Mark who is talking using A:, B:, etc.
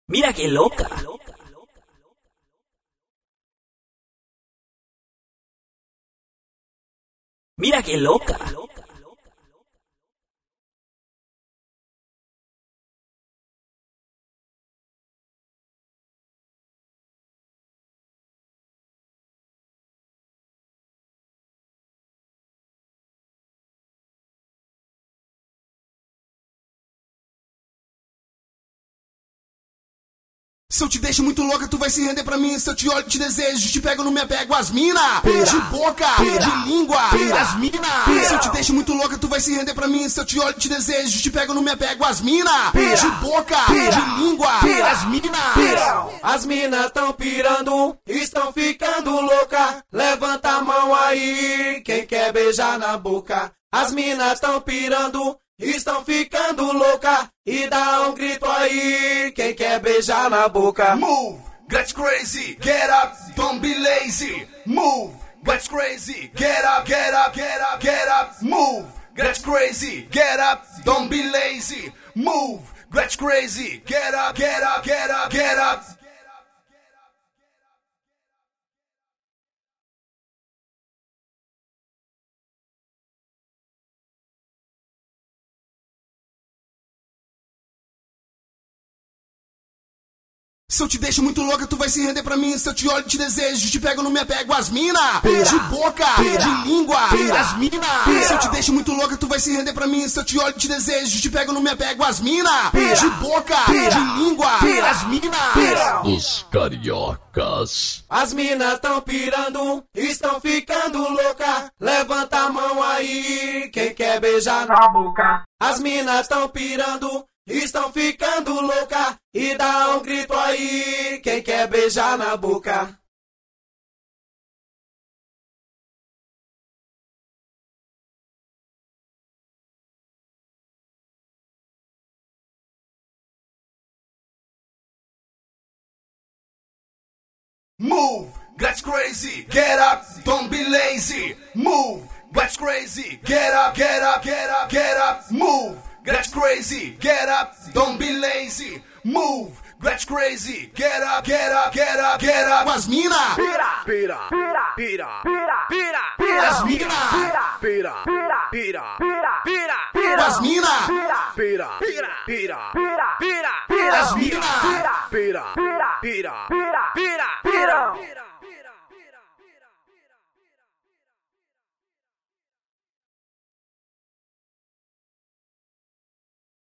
A: Mira qué loca. Mira qué loca.
B: Se eu te deixo muito louca, tu vai se render pra mim. Se eu te olho, te desejo, te pego, não me apego às mina. De boca, de língua, as mina. Se eu te deixo muito louca, tu vai se render pra mim. Se eu te olho, te desejo, te pego, não me apego às mina. De boca, de língua, as mina.
C: As minas tão pirando, estão ficando louca. Levanta a mão aí, quem quer beijar na boca. As minas tão pirando, estão ficando louca. E dá um grito aí, quem quer beijar na boca.
B: Move, get crazy, get up, don't be lazy. Move, get crazy, get up, get up, get up, get up. Move, get crazy, get up, don't be lazy. Move, get crazy, get up, get up, get up, get up. Se eu te deixo muito louca, tu vai se render pra mim. Se eu te olho, te desejo, te pego, não me apego às mina. De boca, de língua, as mina. Se eu te deixo muito louca, tu vai se render pra mim. Se eu te olho, te desejo, te pego, não me apego às mina. De boca, de língua, as mina.
D: Os cariocas.
C: As minas tão pirando, estão ficando louca. Levanta a mão aí, quem quer beijar na boca. As minas tão pirando, estão ficando louca. E dá um grito aí, quem quer beijar na boca.
B: Move, get crazy, get up, don't be lazy. Move, get crazy, get up, get up, get up, get up. Move, get crazy, get up, don't be lazy. Move, get crazy, get up, get up, get up, get up. As mina,
C: Pira, pira, pira, pira, pira, pira.
B: as mina,
C: Pira, pira, pira, pira, pira.
B: as mina,
C: Pira, pira, pira, pira, pira.
B: as mina.
C: Pira, pira, pira, pira, pira.